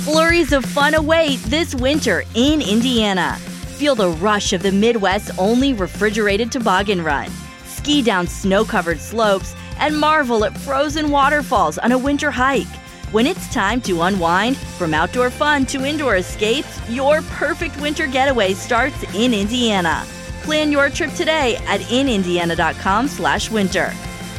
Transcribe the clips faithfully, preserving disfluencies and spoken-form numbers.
Flurries of fun await this winter in Indiana. Feel the rush of the Midwest's only refrigerated toboggan run. Ski down snow-covered slopes and marvel at frozen waterfalls on a winter hike. When it's time to unwind, from outdoor fun to indoor escapes, your perfect winter getaway starts in Indiana. Plan your trip today at in indiana dot com slash winter.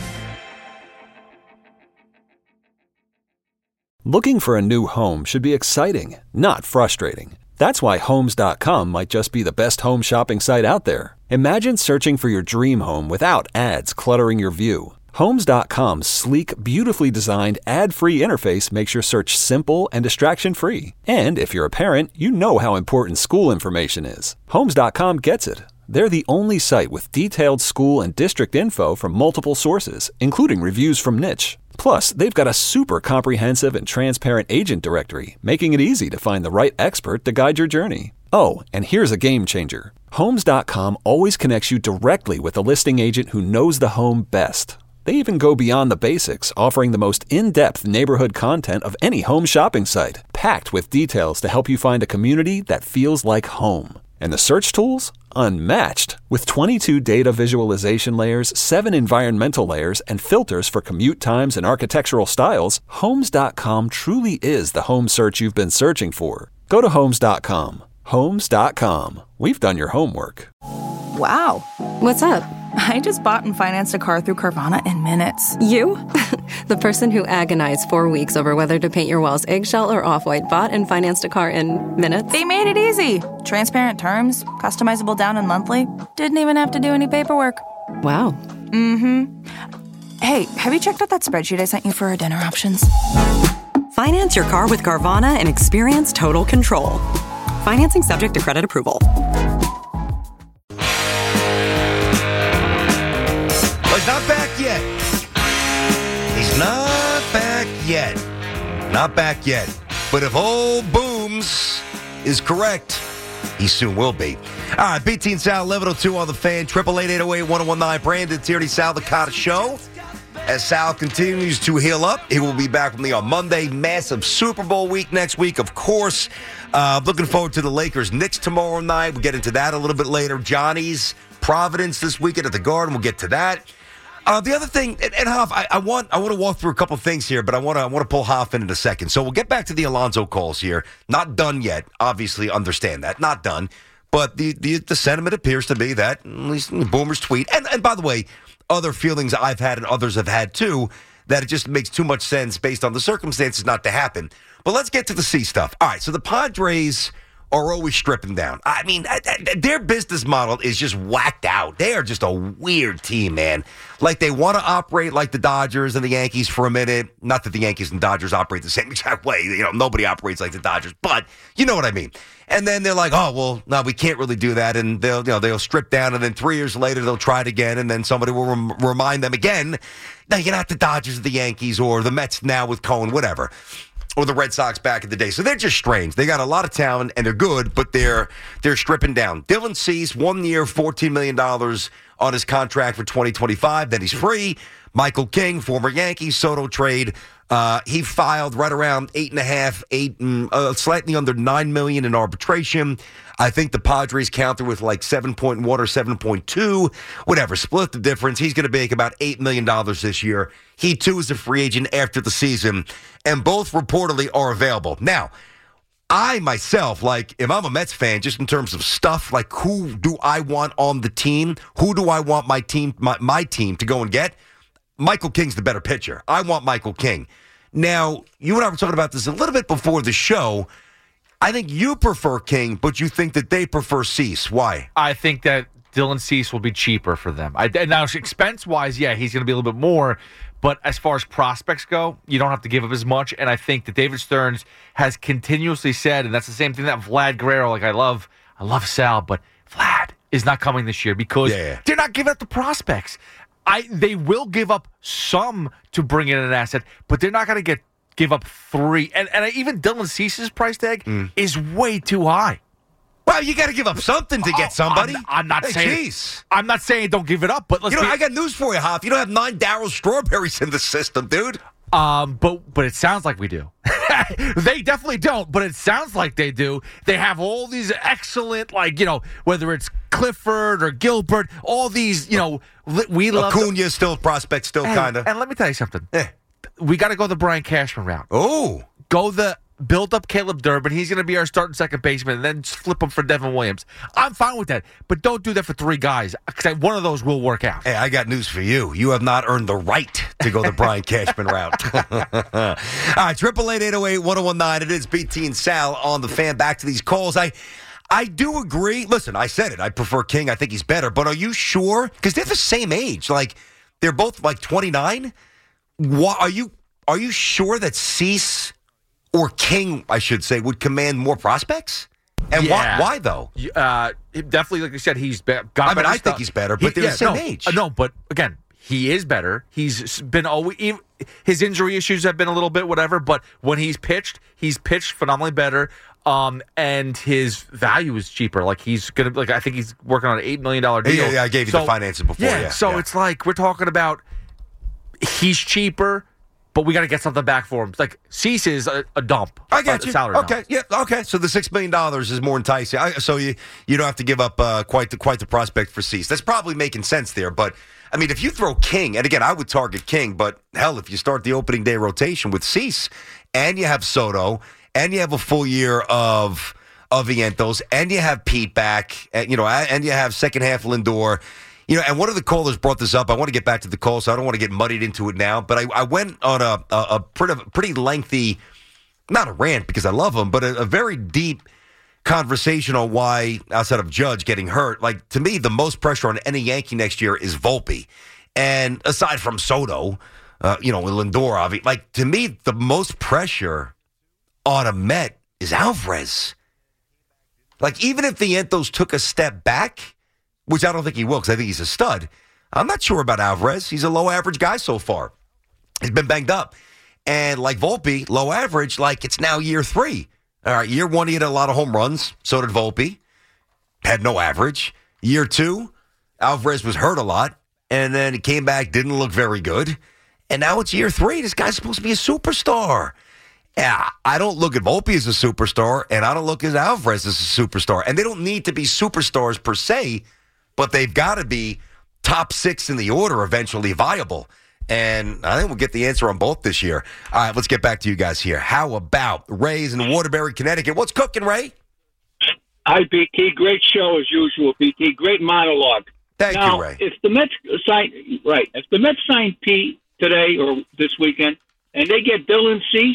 Looking for a new home should be exciting, not frustrating. That's why Homes dot com might just be the best home shopping site out there. Imagine searching for your dream home without ads cluttering your view. Homes dot com's sleek, beautifully designed, ad-free interface makes your search simple and distraction-free. And if you're a parent, you know how important school information is. Homes dot com gets it. They're the only site with detailed school and district info from multiple sources, including reviews from Niche. Plus, they've got a super comprehensive and transparent agent directory, making it easy to find the right expert to guide your journey. Oh, and here's a game changer. Homes dot com always connects you directly with a listing agent who knows the home best. They even go beyond the basics, offering the most in-depth neighborhood content of any home shopping site, packed with details to help you find a community that feels like home. And the search tools? Unmatched. With twenty-two data visualization layers, seven environmental layers, and filters for commute times and architectural styles, Homes dot com truly is the home search you've been searching for. Go to Homes dot com. Homes dot com. We've done your homework. Wow. What's up? I just bought and financed a car through Carvana in minutes. You? The person who agonized four weeks over whether to paint your walls eggshell or off-white bought and financed a car in minutes? They made it easy. Transparent terms, customizable down and monthly. Didn't even have to do any paperwork. Wow. Mm-hmm. Hey, have you checked out that spreadsheet I sent you for our dinner options? Finance your car with Carvana and experience total control. Financing subject to credit approval. He's not back yet. He's not back yet. Not back yet. But if old Booms is correct, he soon will be. All right, B T and Sal, eleven oh two on the Fan, triple eight eight oh eight one oh one nine. Brandon Tierney, Sal Licata Show. As Sal continues to heal up, he will be back with me on Monday. Massive Super Bowl week next week, of course. Uh, looking forward to the Lakers-Knicks tomorrow night. We'll get into that a little bit later. Johnny's Providence this weekend at the Garden. We'll get to that. Uh, the other thing, and, and Hoff, I, I want I want to walk through a couple things here, but I want to I want to pull Hoff in in a second. So we'll get back to the Alonzo calls here. Not done yet. Obviously, understand that. Not done. But the, the, the sentiment appears to be that, at least in Boomer's tweet, and, and by the way, other feelings I've had and others have had too, that it just makes too much sense based on the circumstances not to happen. But let's get to the C stuff. All right, so the Padres are always stripping down. I mean, their business model is just whacked out. They are just a weird team, man. Like, they want to operate like the Dodgers and the Yankees for a minute. Not that the Yankees and Dodgers operate the same exact way. You know, nobody operates like the Dodgers, but you know what I mean. And then they're like, oh, well, no, we can't really do that. And they'll, you know, they'll strip down, and then three years later, they'll try it again, and then somebody will rem- remind them again, no, you're not the Dodgers or the Yankees or the Mets now with Cohen, whatever. Or the Red Sox back in the day. So they're just strange. They got a lot of talent, and they're good, but they're they're stripping down. Dylan Cease, one year, fourteen million dollars on his contract for twenty twenty-five. Then he's free. Michael King, former Yankee, Soto trade. Uh, he filed right around eight and a half, eight, and, uh, slightly under nine million in arbitration. I think the Padres counter with like seven point one or seven point two, whatever. Split the difference. He's going to make about eight million dollars this year. He too is a free agent after the season, and both reportedly are available. Now, I myself, like, if I'm a Mets fan, just in terms of stuff, like, who do I want on the team? Who do I want my team, my, my team to go and get? Michael King's the better pitcher. I want Michael King. Now, you and I were talking about this a little bit before the show. I think you prefer King, but you think that they prefer Cease. Why? I think that Dylan Cease will be cheaper for them. I, now, expense-wise, yeah, he's going to be a little bit more. But as far as prospects go, you don't have to give up as much. And I think that David Stearns has continuously said, and that's the same thing that Vlad Guerrero, like I love, I love Sal, but Vlad is not coming this year because yeah. they're not giving up the prospects. I They will give up some to bring in an asset, but they're not going to get give up three. And, and even Dylan Cease's price tag mm. is way too high. Well, you got to give up something to get somebody. I'm, I'm not hey, saying. Geez. I'm not saying don't give it up, but let's. You know, be, I got news for you, Hoff. You don't have nine Darryl Strawberries in the system, dude. Um, but but it sounds like we do. They definitely don't, but it sounds like they do. They have all these excellent, like, you know, whether it's Clifford or Gilbert, all these, you know, we love. Acuna still prospect, still Hey, kind of. And let me tell you something. Eh. We got to go the Brian Cashman route. Oh. Go the build up Caleb Durbin. He's going to be our starting second baseman, and then just flip him for Devin Williams. I'm fine with that, but don't do that for three guys, because one of those will work out. Hey, I got news for you. You have not earned the right to go the Brian Cashman route. All right, triple eight eight oh eight one oh one nine. It is B T and Sal on the Fan. Back to these calls. I I do agree. Listen, I said it. I prefer King. I think he's better. But are you sure? Because they're the same age. Like, they're both like twenty-nine. Why, are you are you sure that Cease or King, I should say, would command more prospects? And Yeah. why, why though? Uh, definitely, like you said, he's be- got I mean, better I stuff. think he's better, but He- they're the same no, age. uh, No, but again, he is better. He's been always even, his injury issues have been a little bit whatever, but when he's pitched, he's pitched phenomenally better. Um, and his value is cheaper. Like he's gonna, like I think he's working on an eight million dollar deal. Yeah, yeah, I gave you So- the finances before. Yeah, Yeah, so yeah. it's like we're talking about he's cheaper, but we got to get something back for him. It's like Cease is a, a dump. I got a you. Salary Okay, dump. yeah, okay. So the six million dollars is more enticing. I, so you you don't have to give up uh, quite the quite the prospect for Cease. That's probably making sense there. But I mean, if you throw King, and again, I would target King. But hell, if you start the opening day rotation with Cease, and you have Soto, and you have a full year of of Vientos, and you have Pete back, and you know, and you have second half Lindor. You know, and one of the callers brought this up. I want to get back to the call, so I don't want to get muddied into it now. But I, I went on a, a, a pretty, pretty lengthy, not a rant because I love him, but a, a very deep conversation on why, outside of Judge getting hurt, like to me, the most pressure on any Yankee next year is Volpe. And aside from Soto, uh, you know, Lindor, obviously, like to me, the most pressure on a Met is Alvarez. Like even if Vientos took a step back, which I don't think he will because I think he's a stud. I'm not sure about Alvarez. He's a low average guy so far. He's been banged up. And like Volpe, low average, like it's now year three. All right, year one, he had a lot of home runs. So did Volpe. Had no average. Year two, Alvarez was hurt a lot. And then he came back, didn't look very good. And now it's year three. This guy's supposed to be a superstar. Yeah, I don't look at Volpe as a superstar, and I don't look at Alvarez as a superstar. And they don't need to be superstars per se, but they've got to be top six in the order eventually viable. And I think we'll get the answer on both this year. All right, let's get back to you guys here. How about Ray's in Waterbury, Connecticut? What's cooking, Ray? Hi, B T. Great show as usual, B T. Great monologue. Thank now, you, Ray. If the Mets sign right, if the Mets sign Pete today or this weekend, and they get Dylan Cease,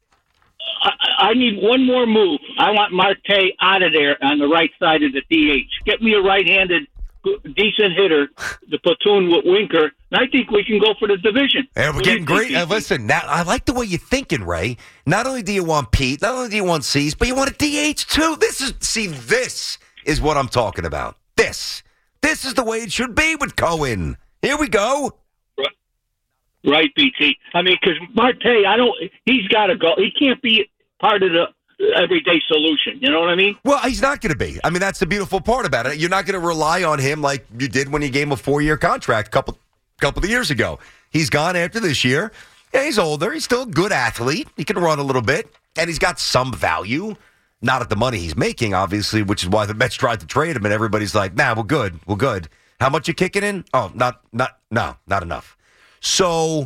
I, I need one more move. I want Marte out of there on the right side of the D H. Get me a right-handed, decent hitter, the platoon with Winker, and I think we can go for the division. And we're What do getting you great. think, Uh, listen, now I like the way you're thinking, Ray. Not only do you want Pete, not only do you want Cease, but you want a D H too. This is see, this is what I'm talking about. This, this is the way it should be with Cohen. Here we go. Right, right B T. I mean, because Marte, I don't. He's got to go. He can't be part of the everyday solution. You know what I mean? Well, he's not going to be. I mean, that's the beautiful part about it. You're not going to rely on him like you did when you gave him a four-year contract a couple, couple of years ago. He's gone after this year. Yeah, he's older. He's still a good athlete. He can run a little bit, and he's got some value. Not at the money he's making, obviously, which is why the Mets tried to trade him, and everybody's like, nah, we're good. We're good. How much you kicking in? Oh, not, not, no, not enough. So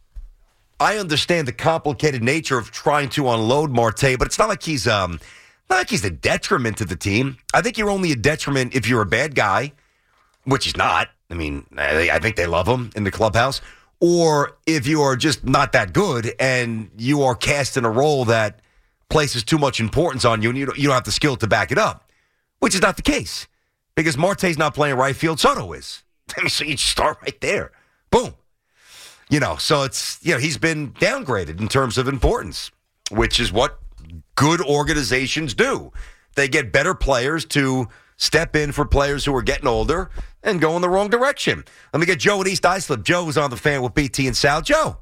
I understand the complicated nature of trying to unload Marte, but it's not like he's um, not like he's a detriment to the team. I think you're only a detriment if you're a bad guy, which he's not. I mean, I, I think they love him in the clubhouse. Or if you are just not that good and you are cast in a role that places too much importance on you and you don't, you don't have the skill to back it up, which is not the case because Marte's not playing right field. Soto is. I mean, so you start right there. Boom. You know, so it's, you know, he's been downgraded in terms of importance, which is what good organizations do. They get better players to step in for players who are getting older and go in the wrong direction. Let me get Joe at East Islip. Joe is on the Fan with B T and Sal. Joe.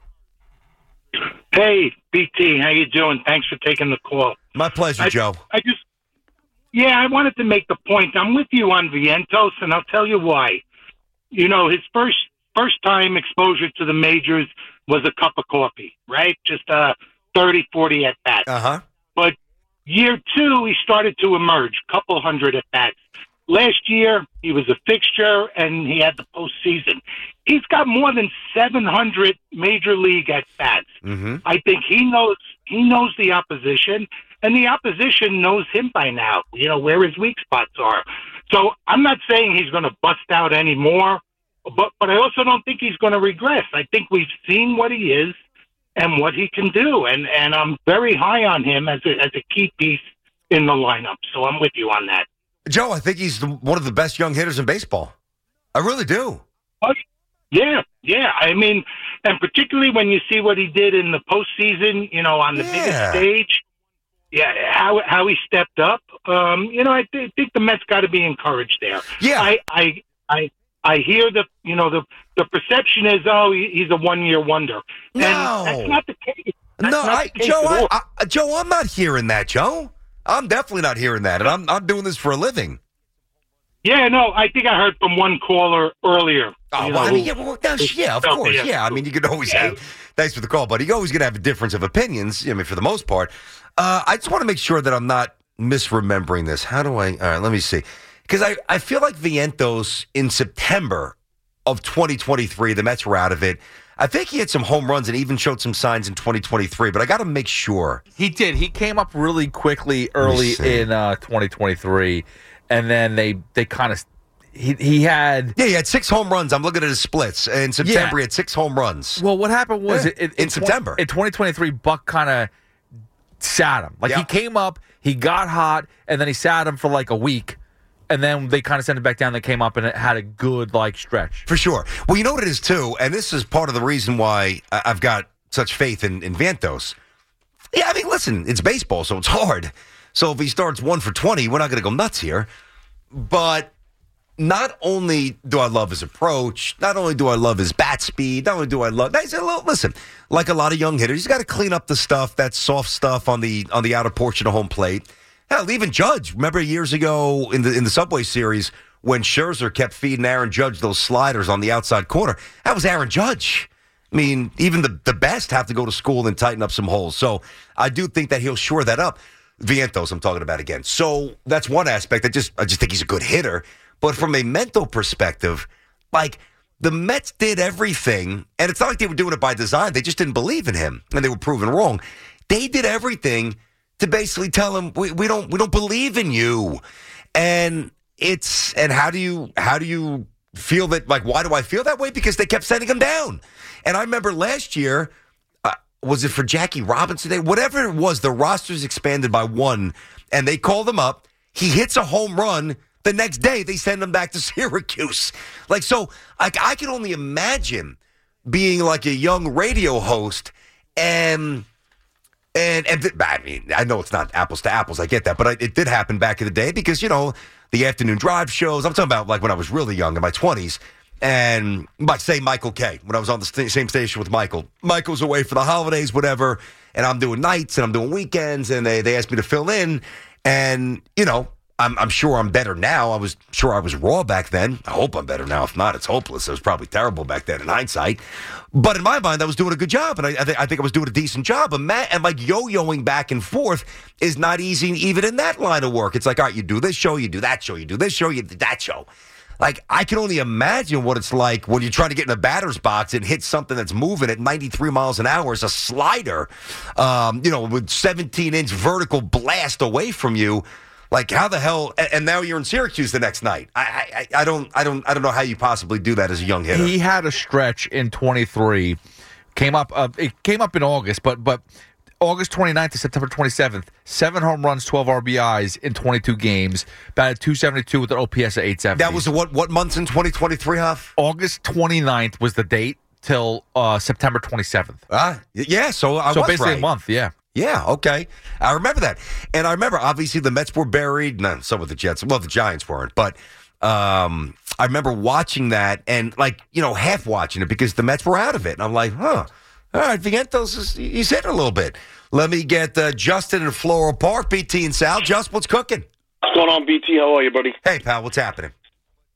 Hey, B T, how you doing? Thanks for taking the call. My pleasure, I, Joe. I just, yeah, I wanted to make the point. I'm with you on Vientos, and I'll tell you why. You know, his first first time exposure to the majors was a cup of coffee, right? Just uh, thirty, forty at bats. Uh-huh. But year two, he started to emerge, couple hundred at bats. Last year, he was a fixture, and he had the postseason. He's got more than seven hundred major league at bats. Mm-hmm. I think he knows he knows the opposition, and the opposition knows him by now. You know where his weak spots are. So I'm not saying he's going to bust out anymore, but but I also don't think he's going to regress. I think we've seen what he is and what he can do, and and I'm very high on him as a, as a key piece in the lineup. So I'm with you on that. Joe, I think he's the, one of the best young hitters in baseball. I really do. Oh, yeah, yeah. I mean, and particularly when you see what he did in the postseason, you know, on the Yeah. biggest stage, yeah, how how he stepped up. Um, you know, I th- think the Mets got to be encouraged there. Yeah. I, I, I, I hear the, you know, the the perception is, oh, he, he's a one year wonder. No. And that's not the case. That's no, not I, the case Joe, at I, all. I, Joe, I'm not hearing that, Joe. I'm definitely not hearing that, and I'm I'm doing this for a living. Yeah, no, I think I heard from one caller earlier. Oh, you well, know, I mean, who- yeah, well, no, yeah, of Oh, course, yeah. yeah. I mean, you could always have. Thanks for the call, buddy. You're always going to have a difference of opinions. I mean, for the most part, uh, I just want to make sure that I'm not misremembering this. How do I? All right, let me see, because I I feel like Vientos in September of twenty twenty-three, the Mets were out of it. I think he had some home runs and even showed some signs in twenty twenty-three, but I got to make sure. He did. He came up really quickly early see. in uh, twenty twenty-three, and then they they kind of he he had. Yeah, he had six home runs. I'm looking at his splits. In September, Yeah. he had six home runs. Well, what happened was Yeah, it, it, in tw- September. in twenty twenty-three, Buck kind of sat him. Like Yeah. he came up, he got hot, and then he sat him for like a week, and then they kind of sent it back down. They came up and it had a good like stretch. For sure. Well, you know what it is, too, and this is part of the reason why I- I've got such faith in, in Vientos. Yeah, I mean, listen, it's baseball, so it's hard. So if he starts one for twenty, we're not going to go nuts here. But not only do I love his approach, not only do I love his bat speed, not only do I love... Listen, like a lot of young hitters, he's got to clean up the stuff, that soft stuff on the on the outer portion of home plate. Hell, even Judge. Remember years ago in the in the Subway Series when Scherzer kept feeding Aaron Judge those sliders on the outside corner? That was Aaron Judge. I mean, even the, the best have to go to school and tighten up some holes. So I do think that he'll shore that up. Vientos, I'm talking about again. So that's one aspect. I just I just think he's a good hitter. But from a mental perspective, like the Mets did everything, and it's not like they were doing it by design. They just didn't believe in him, and they were proven wrong. They did everything to basically tell him we, we don't we don't believe in you, and it's and how do you how do you feel that like why do I feel that way? Because they kept sending him down, and I remember last year uh, was it for Jackie Robinson Day? Whatever it was, the roster's expanded by one, and they called him up. He hits a home run. The next day they send him back to Syracuse. Like so, like I can only imagine being like a young radio host and. And, and th- I mean, I know it's not apples to apples. I get that. But I, it did happen back in the day because, you know, the afternoon drive shows. I'm talking about like when I was really young in my twenties. And like, say, Michael K. When I was on the st- same station with Michael. Michael's away for the holidays, whatever. And I'm doing nights and I'm doing weekends. And they, they asked me to fill in. And, you know, I'm, I'm sure I'm better now. I was sure I was raw back then. I hope I'm better now. If not, it's hopeless. It was probably terrible back then in hindsight. But in my mind, I was doing a good job, and I, I, th- I think I was doing a decent job. And, Matt, and like yo-yoing back and forth is not easy even in that line of work. It's like, all right, you do this show, you do that show, you do this show, you do that show. Like, I can only imagine what it's like when you're trying to get in a batter's box and hit something that's moving at ninety-three miles an hour as a slider, um, you know, with seventeen-inch vertical blast away from you. Like how the hell? And now you're in Syracuse the next night. I, I, I don't, I don't, I don't know how you possibly do that as a young hitter. He had a stretch in twenty-three. Came up. Uh, it came up in August, but but August twenty-ninth to September twenty-seventh, seven home runs, twelve R B Is in twenty-two games. Batted two seventy-two with an O P S of eight seventy. That was what what months in twenty twenty-three, Huff? August twenty-ninth was the date till uh, September twenty-seventh. Ah, yeah. So I so was basically right. a month. Yeah. Yeah, okay. I remember that. And I remember, obviously, the Mets were buried. No, some of the Jets. Well, the Giants weren't. But um, I remember watching that and, like, you know, half watching it because the Mets were out of it. And I'm like, huh, all right, Vientos, is, he's hitting a little bit. Let me get uh, Justin in Floral Park, B T and Sal. Just, what's cooking? What's going on, B T? How are you, buddy? Hey, pal, what's happening?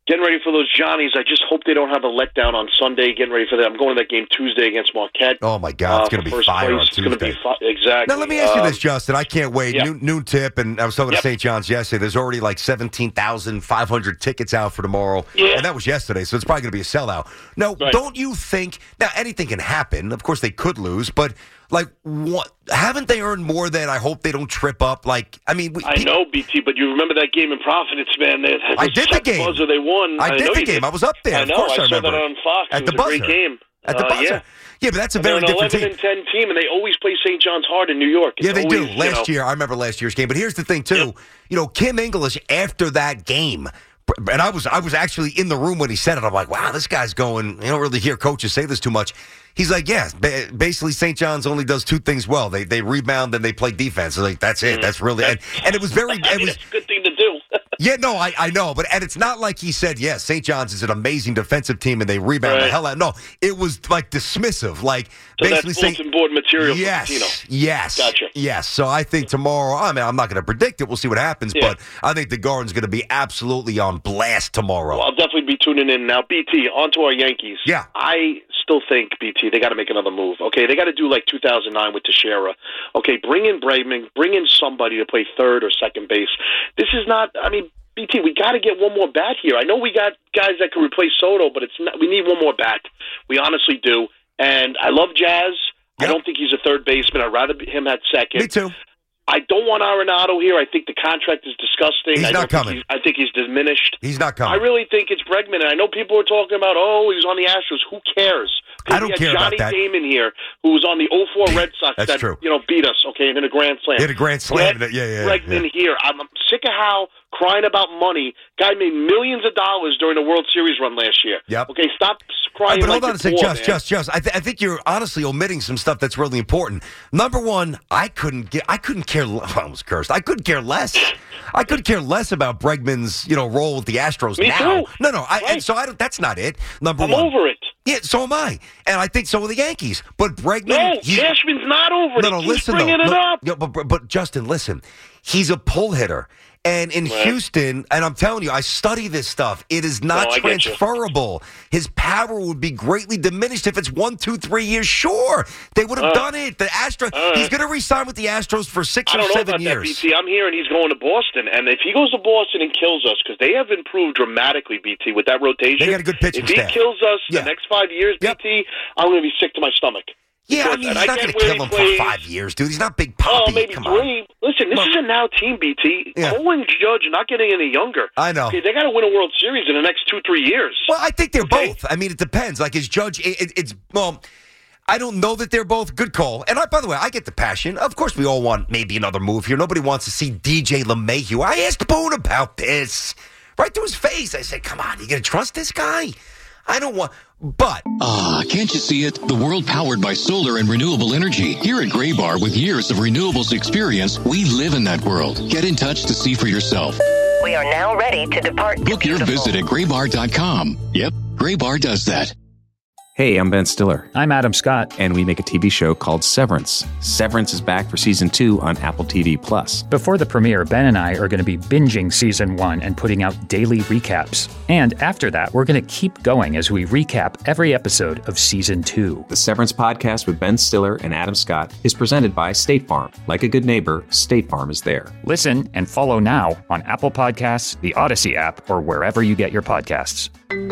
getting ready for those Johnnies. I just hope they don't have a letdown on Sunday. Getting ready for that. I'm going to that game Tuesday against Marquette. Oh, my God. It's uh, going to be fire place. on Tuesday. It's going to be fi- exactly. Now, let me ask you um, this, Justin. I can't wait. yeah. Noon, noon tip, and I was talking Yep. to Saint John's yesterday. There's already like seventeen thousand five hundred tickets out for tomorrow. Yeah. And that was yesterday, so it's probably going to be a sellout. Now, Right. don't you think – now, anything can happen. Of course, they could lose, but – like, what? Haven't they earned more than I hope they don't trip up? Like, I mean, we, I know, B T, but you remember that game in Providence, man? They, I did the game. Buzzer they won. I did know the you game. did. I was up there. I Of know. course, I, I saw remember that on Fox. at it the was buzzer. a great game At the uh, buzzer. Yeah. yeah, but that's a And very they're an different eleven team. and ten team, and they always play Saint John's hard in New York. It's Yeah, they always, do. Last you know, year, I remember last year's game. But here's the thing, too. Yep. You know, Kim English, after that game, and I was I was actually in the room when he said it. I'm like, wow, this guy's going, you don't really hear coaches say this too much. He's like, yeah, ba- basically Saint John's only does two things well. They they rebound and they play defense. Like, that's it. That's really, and, and it was very, I it mean, was, it's a good thing to do. yeah, no, I, I know, but and it's not like he said, yes, Saint John's is an amazing defensive team and they rebound Right. the hell out. No, it was like dismissive, like So basically that's saying, bulletin board material yes, for Patino. yes, Gotcha. yes. So I think tomorrow, I mean, I'm not going to predict it. We'll see what happens, Yeah. but I think the Garden's going to be absolutely on blast tomorrow. Well, I'll definitely be tuning in now. B T, on to our Yankees. Yeah. I still think, B T, they got to make another move. Okay, they got to do like two thousand nine with Teixeira. Okay, bring in Bregman, bring in somebody to play third or second base. This is not, I mean, B T, we got to get one more bat here. I know we got guys that can replace Soto, but it's not, we need one more bat. We honestly do. And I love Jazz. Yep. I don't think he's a third baseman. I'd rather be him at second. Me too. I don't want Arenado here. I think the contract is disgusting. He's I not don't think coming. he's- I think he's diminished. He's not I coming. really think it's Bregman, and I know people are talking about, oh, he was on the Astros. Who cares? I don't we had care about Johnny that. Damon here, who was on the oh four Red Sox That's that true. you know beat us, okay, and hit a grand slam. Hit a grand slam. Get Yeah, yeah, Bregman yeah. here. I'm, I'm sick of how crying about money. Guy made millions of dollars during the World Series run last year. Yep. Okay, stop Uh, crying. but like hold on you're a second, poor, just, man. just, just. I, th- I think you're honestly omitting some stuff that's really important. Number one, I couldn't get, I couldn't care. l- I almost cursed. I couldn't care less. I could care less about Bregman's, you know, role with the Astros Me now. too. No, no. I, Right. and so I don't. That's not it. Number I'm one. over it. Yeah, so am I, and I think so are the Yankees. But Bregman, No, he- Cashman's not over it. no, He no. keeps Listen, though. bringing it No, up. yeah, but, but but Justin, listen. He's a pull hitter. And in Right. Houston, and I'm telling you, I study this stuff. It is not No, I get you. transferable. His power would be greatly diminished if it's one, two, three years. Sure, they would have Uh, done it. The Astros. all right. He's going to resign with the Astros for six I or don't know seven about years. that, B T. I'm hearing he's going to Boston, and if he goes to Boston and kills us, because they have improved dramatically, B T, with that rotation. They got a good pitching If he staff. kills us Yeah. the next five years, Yep. B T, I'm going to be sick to my stomach. Yeah, I Because- mean, and he's not get going to where kill he him plays. for five years, dude. He's not Big Poppy. Oh, maybe Come on. three. Listen, this Look. is a now team, B T. Yeah. Cole and Judge are not getting any younger. I know. Okay, they got to win a World Series in the next two, three years. Well, I think they're Okay. both. I mean, it depends. Like, is Judge, it, it, it's, well, I don't know that they're both. Good call. And I, by the way, I get the passion. Of course, we all want maybe another move here. Nobody wants to see D J LeMahieu. I asked Boone about this right to his face. I said, come on, you going to trust this guy? I don't want, but. Ah, can't you see it? The world powered by solar and renewable energy. Here at Graybar, with years of renewables experience, we live in that world. Get in touch to see for yourself. We are now ready to depart. Book your visit at graybar dot com. Yep, Graybar does that. Hey, I'm Ben Stiller. I'm Adam Scott. And we make a T V show called Severance. Severance is back for season two on Apple T V Plus. Before the premiere, Ben and I are going to be binging season one and putting out daily recaps. And after that, we're going to keep going as we recap every episode of season two. The Severance podcast with Ben Stiller and Adam Scott is presented by State Farm. Like a good neighbor, State Farm is there. Listen and follow now on Apple Podcasts, the Odyssey app, or wherever you get your podcasts.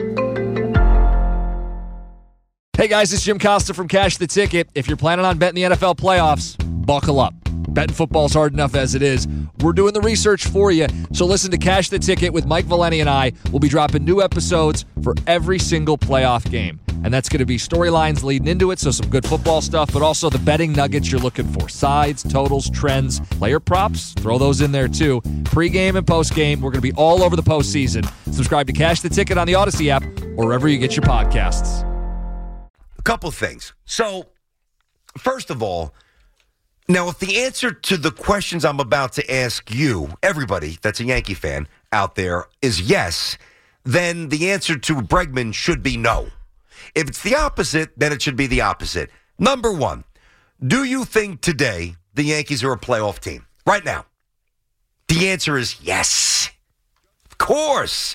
Hey guys, it's Jim Costa from Cash the Ticket. If you're planning on betting the N F L playoffs, buckle up. Betting football's hard enough as it is. We're doing the research for you, so listen to Cash the Ticket with Mike Valeni and I. We'll be dropping new episodes for every single playoff game. And that's going to be storylines leading into it, so some good football stuff, but also the betting nuggets you're looking for. Sides, totals, trends, player props, throw those in there too. Pre-game and post-game, we're going to be all over the postseason. Subscribe to Cash the Ticket on the Odyssey app or wherever you get your podcasts. A couple things. So, first of all, now if the answer to the questions I'm about to ask you, everybody that's a Yankee fan out there, is yes, then the answer to Bregman should be no. If it's the opposite, then it should be the opposite. Number one, do you think today the Yankees are a playoff team? Right now. The answer is yes. Of course.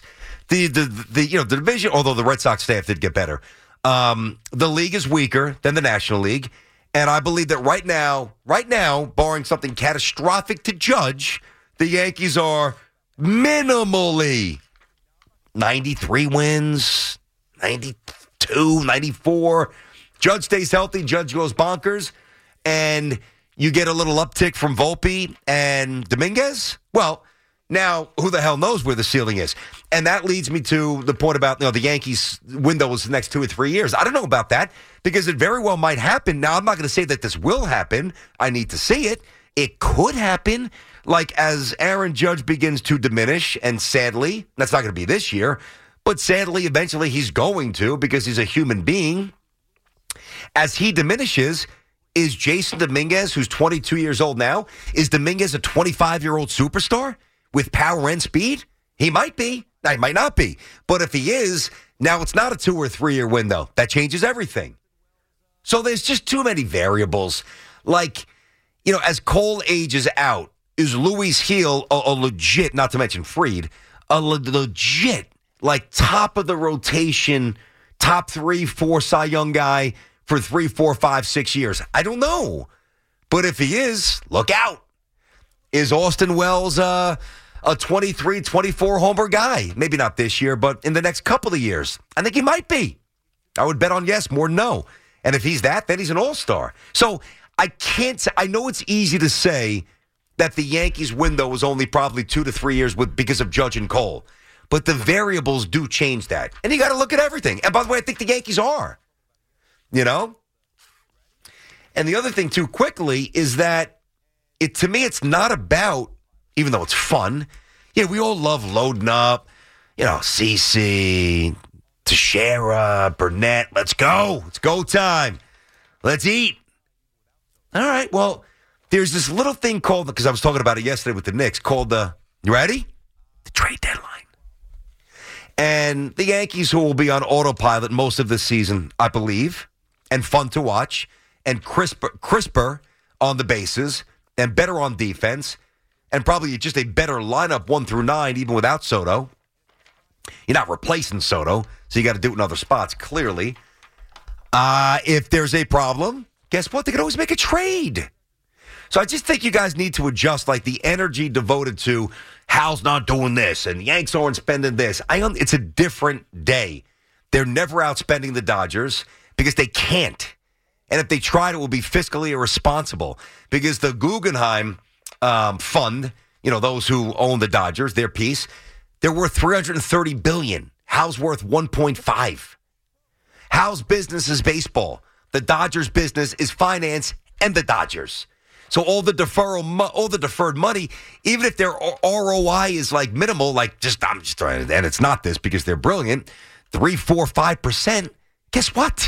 the, the, the, you know, the division, although the Red Sox staff did get better, um, the league is weaker than the National League. And I believe that right now, right now, barring something catastrophic to judge, the Yankees are minimally ninety-three wins, ninety-two, ninety-four. Judge stays healthy, Judge goes bonkers, and you get a little uptick from Volpe and Dominguez. Well, now who the hell knows where the ceiling is? And that leads me to the point about, you know, the Yankees' window is the next two or three years. I don't know about that because it very well might happen. Now, I'm not going to say that this will happen. I need to see it. It could happen. Like as Aaron Judge begins to diminish, and sadly, that's not going to be this year, but sadly, eventually he's going to because he's a human being. As he diminishes, is Jason Dominguez, who's twenty-two years old now, is Dominguez a twenty-five-year-old superstar with power and speed? He might be. He might not be. But if he is, now it's not a two- or three-year window. That changes everything. So there's just too many variables. Like, you know, as Cole ages out, is Luis Gil a, a legit, not to mention Fried, a le- legit, like, top of the rotation, top three, four Cy Young guy for three, four, five, six years? I don't know. But if he is, look out. Is Austin Wells uh, a twenty-three, twenty-four homer guy? Maybe not this year, but in the next couple of years. I think he might be. I would bet on yes more than no. And if he's that, then he's an all-star. So I can't say, I know it's easy to say that the Yankees window was only probably two to three years with because of Judge and Cole. But the variables do change that. And you got to look at everything. And by the way, I think the Yankees are. You know? And the other thing, too, quickly, is that it to me, it's not about, even though it's fun, yeah, we all love loading up, you know, CeCe, Teixeira, Burnett, let's go. It's go time. Let's eat. All right, well, there's this little thing called, because I was talking about it yesterday with the Knicks, called the, you ready? The trade deadline. And the Yankees, who will be on autopilot most of this season, I believe, and fun to watch, and crisper, crisper on the bases, and better on defense, and probably just a better lineup one through nine, even without Soto. You're not replacing Soto, so you got to do it in other spots, clearly. Uh, if there's a problem, guess what? They can always make a trade. So I just think you guys need to adjust, like, the energy devoted to Hal's not doing this and Yanks aren't spending this. I un- It's a different day. They're never outspending the Dodgers because they can't. And if they tried, it will be fiscally irresponsible because the Guggenheim um, Fund, you know, those who own the Dodgers, their piece, they're worth three hundred thirty billion dollars. Hal's worth one point five. Hal's business is baseball. The Dodgers' business is finance and the Dodgers. So all the deferral, all the deferred money, even if their R O I is like minimal, like just I'm just trying, and it's not this because they're brilliant, three, four, five percent. Guess what?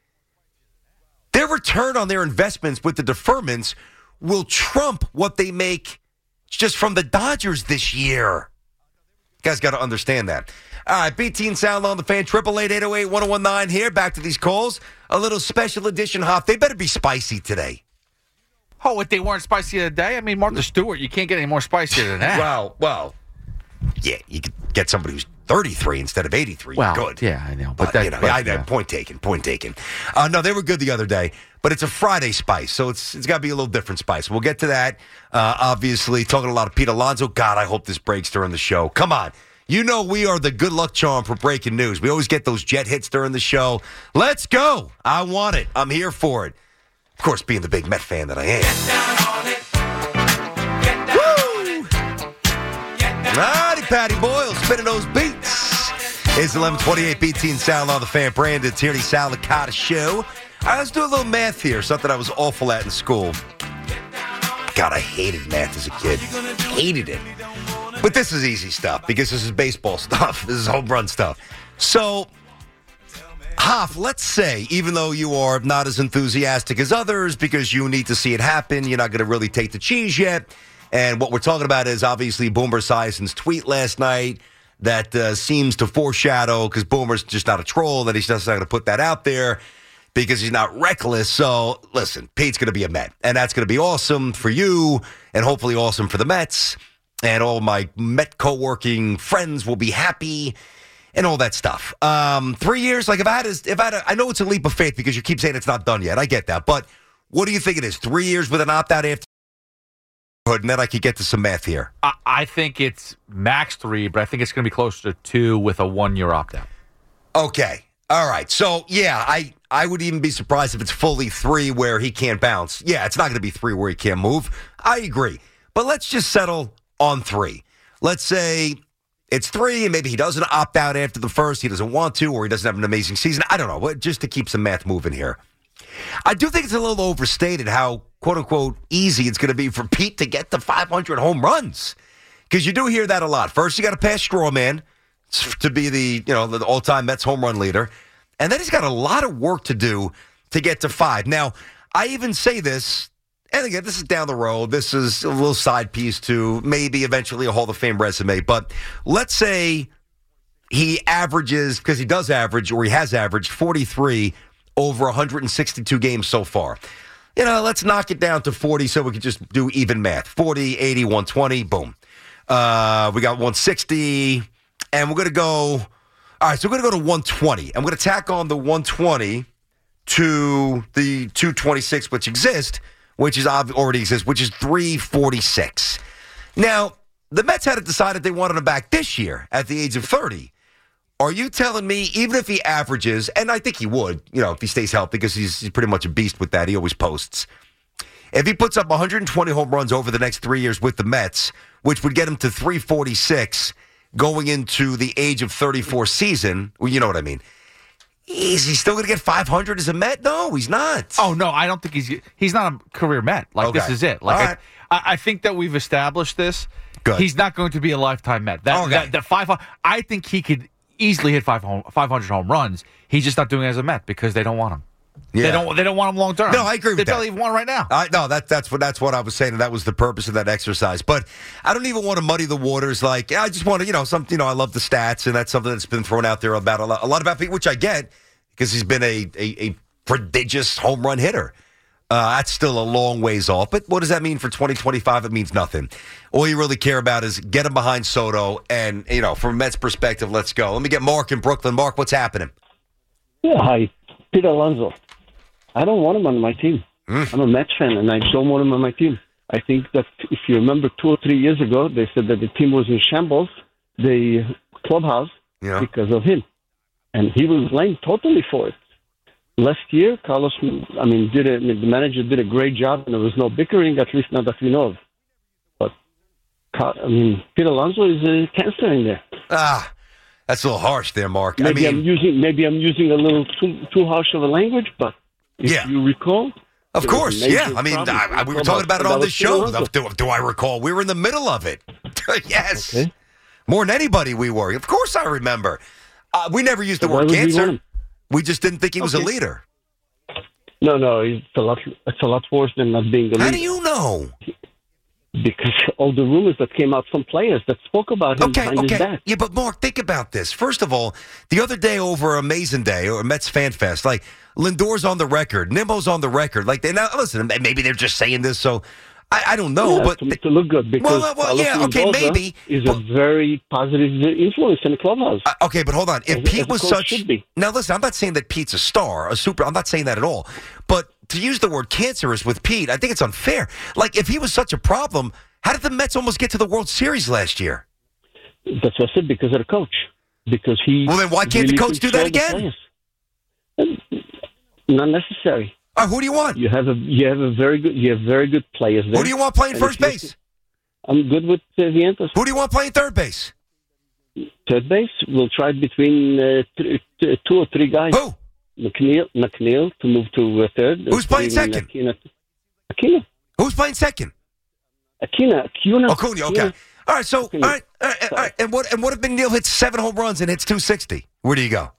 Their return on their investments with the deferments will trump what they make just from the Dodgers this year. You guys got to understand that. All right, B T and Sound on the Fan, triple eight eight oh eight one oh one nine here. Back to these calls. A little special edition, Hoff. They better be spicy today. Oh, what, they weren't spicy the other day? I mean, Martha Stewart, you can't get any more spicier than that. Well, well, yeah, you could get somebody who's thirty-three instead of eighty-three. Well, good. Yeah, I know. But, But, that, you know, but, I, yeah. point taken, point taken. Uh, no, they were good the other day, but it's a Friday spice, so it's it's got to be a little different spice. We'll get to that. Uh, obviously, talking a lot of Pete Alonso. God, I hope this breaks during the show. Come on. You know we are the good luck charm for breaking news. We always get those jet hits during the show. Let's go. I want it. I'm here for it. Of course, being the big Met fan that I am. Righty, Patty Boyle, spinning those beats. It's eleven twenty-eight, B T and Sal on the Fan. Brandon Tierney, Sal Licata Show. All right, let's do a little math here, something I was awful at in school. God, I hated math as a kid. Hated it. But this is easy stuff because this is baseball stuff. This is home run stuff. So, Hoff, let's say, even though you are not as enthusiastic as others because you need to see it happen, you're not going to really take the cheese yet. And what we're talking about is obviously Boomer Esiason's tweet last night that uh, seems to foreshadow, because Boomer's just not a troll, that he's just not going to put that out there because he's not reckless. So, listen, Pete's going to be a Met, and that's going to be awesome for you and hopefully awesome for the Mets. and all my Met co-working friends will be happy, and all that stuff. Um, three years, like if I had, a, if I had, a, I know it's a leap of faith because you keep saying it's not done yet. I get that, but what do you think it is? Three years with an opt-out after, and then I could get to some math here. I, I think it's max three, but I think it's going to be closer to two with a one-year opt-out. Okay, all right. So yeah, I I would even be surprised if it's fully three where he can't bounce. Yeah, it's not going to be three where he can't move. I agree, but let's just settle on three. Let's say it's three, and maybe he doesn't opt out after the first. He doesn't want to, or he doesn't have an amazing season. I don't know, just to keep some math moving here. I do think it's a little overstated how, quote-unquote, easy it's going to be for Pete to get to five hundred home runs. Because you do hear that a lot. First, you got to pass Strawman to be the, you know, the all-time Mets home run leader. And then he's got a lot of work to do to get to five. Now, I even say this, and again, this is down the road. This is a little side piece to maybe eventually a Hall of Fame resume. But let's say he averages, because he does average, or he has averaged forty-three over one hundred sixty-two games so far. You know, let's knock it down to forty so we can just do even math. forty, eighty, one twenty, boom. Uh, we got one sixty, and we're going to go, all right, so we're going to go to one twenty. I'm going to tack on the one twenty to the two twenty-six, which exist, which is already exists, which is three forty-six. Now, the Mets had it decided they wanted him back this year at the age of thirty. Are you telling me, even if he averages, and I think he would, you know, if he stays healthy, because he's, he's pretty much a beast with that, he always posts. If he puts up one hundred twenty home runs over the next three years with the Mets, which would get him to three forty-six going into the age of thirty-four season, well, you know what I mean. Is he still going to get five hundred as a Met? No, he's not. Oh, no, I don't think he's he's not a career Met. Like, Okay. this is it. Like, All I, right. I think that we've established this. Good. He's not going to be a lifetime Met. That, Okay. that, that five, I think he could easily hit five home, five hundred home runs. He's just not doing it as a Met because they don't want him. Yeah. They don't. They don't want him long term. No, I agree with they that. They don't even want him right now. I, no, that, that's what that's what I was saying, and that was the purpose of that exercise. But I don't even want to muddy the waters. Like, I just want to, you know, some, you know, I love the stats, and that's something that's been thrown out there about a lot, a lot about Pete, which I get because he's been a, a, a prodigious home run hitter. Uh, that's still a long ways off. But what does that mean for twenty twenty-five? It means nothing. All you really care about is get him behind Soto, and, you know, from a Mets perspective, let's go. Let me get Mark in Brooklyn. Mark, what's happening? Yeah, hi. Pete Alonso. I don't want him on my team. Mm. I'm a Mets fan, and I don't want him on my team. I think that if you remember two or three years ago, they said that the team was in shambles, the clubhouse, yeah. because of him. And he was blamed totally for it. Last year, Carlos, I mean, did a, the manager did a great job, and there was no bickering, at least not that we know of. But, I mean, Pete Alonso is a cancer in there. Ah, that's a little harsh there, Mark. Maybe I mean, I'm using maybe I'm using a little too too harsh of a language, but if Yeah. you recall, Of there was a course, major yeah. I mean, problem I, I, with we were the talking about it clubhouse, on and this that was show. Pete Alonso. Do, do I recall? We were in the middle of it. Yes. Okay. More than anybody we were. Of course I remember. Uh, we never used the So why word would we want cancer. him? We just didn't think he was a Okay. leader. No, no, it's a lot. It's a lot worse than not being a How leader. do you know? Because all the rumors that came out from players that spoke about him Okay, behind his okay. back. Yeah, but Mark, think about this. First of all, the other day over Amazing Day or Mets Fan Fest, like Lindor's on the record, Nimmo's on the record. Like they now listen, maybe they're just saying this, so I, I don't know, Yeah, but to, to look good because Well, well, well, Carlos yeah, okay, Mendoza maybe, is but- a very positive influence in the clubhouse. Uh, okay, but hold on. If As- Pete as a was coach such should be. now, listen, I'm not saying that Pete's a star, a super. I'm not saying that at all. But to use the word cancerous with Pete, I think it's unfair. Like if he was such a problem, how did the Mets almost get to the World Series last year? That's what I said, because of the coach. Because he. Well, then why can't the really coach do that controlled the again? players. Not necessary. Uh, who do you want? You have a you have a very good you have very good players there. Who do you want playing And first if you- base? I'm good with uh, Vientos. Who do you want playing third base? Third base, we'll try between uh, th- th- two or three guys. Who? McNeil, McNeil to move to uh, third. Who's playing Putting second? Aquina. Aquina. Who's playing second? Aquina. Acuna. Acuna. Okay. All right. So, all right, all right, all right. And what? And what if McNeil hits seven home runs and hits two sixty? Where do you go?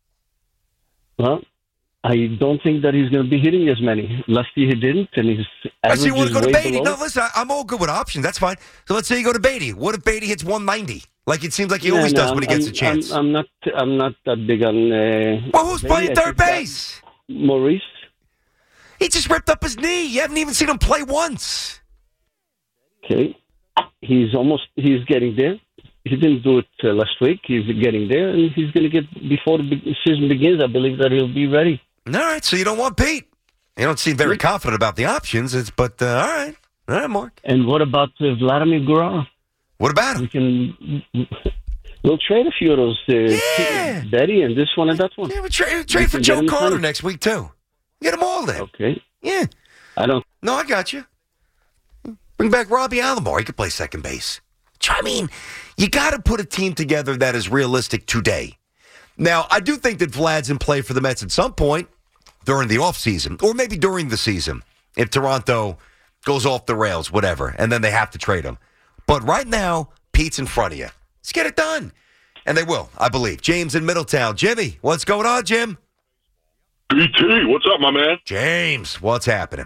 Well, I don't think that he's going to be hitting as many. Last year he didn't, and he's I average see you want is to go to way Beatty. below. No, listen, I, I'm all good with options. That's fine. So let's say you go to Beatty. What if Beatty hits one ninety? Like it seems like he No, always no, does when he I'm- gets a chance. I'm, I'm not. I'm not that big on. Uh, well, who's Beatty. playing I third think that base? Maurice. He just ripped up his knee. You haven't even seen him play once. Okay. he's almost he's getting there. He didn't do it uh, last week. He's getting there, and he's going to get before the be- season begins. I believe that he'll be ready. All right, so you don't want Pete. You don't seem very confident about the options. It's but uh, all right, all right, Mark. And what about uh, Vladimir Guerrero? What about him? We can we'll trade a few of those. Uh, Yeah. Betty and this one and that one. Yeah, we tra- We trade for can Joe get him Carter signed. next week too. Get them all then. Okay. Yeah. I don't. No, I got you. Bring back Robbie Alomar. He could play second base. I mean, you got to put a team together that is realistic today. Now, I do think that Vlad's in play for the Mets at some point during the offseason, or maybe during the season, if Toronto goes off the rails, whatever, and then they have to trade him. But right now, Pete's in front of you. Let's get it done. And they will, I believe. James in Middletown. Jimmy, what's going on, Jim? B T, what's up, my man? James, what's happening?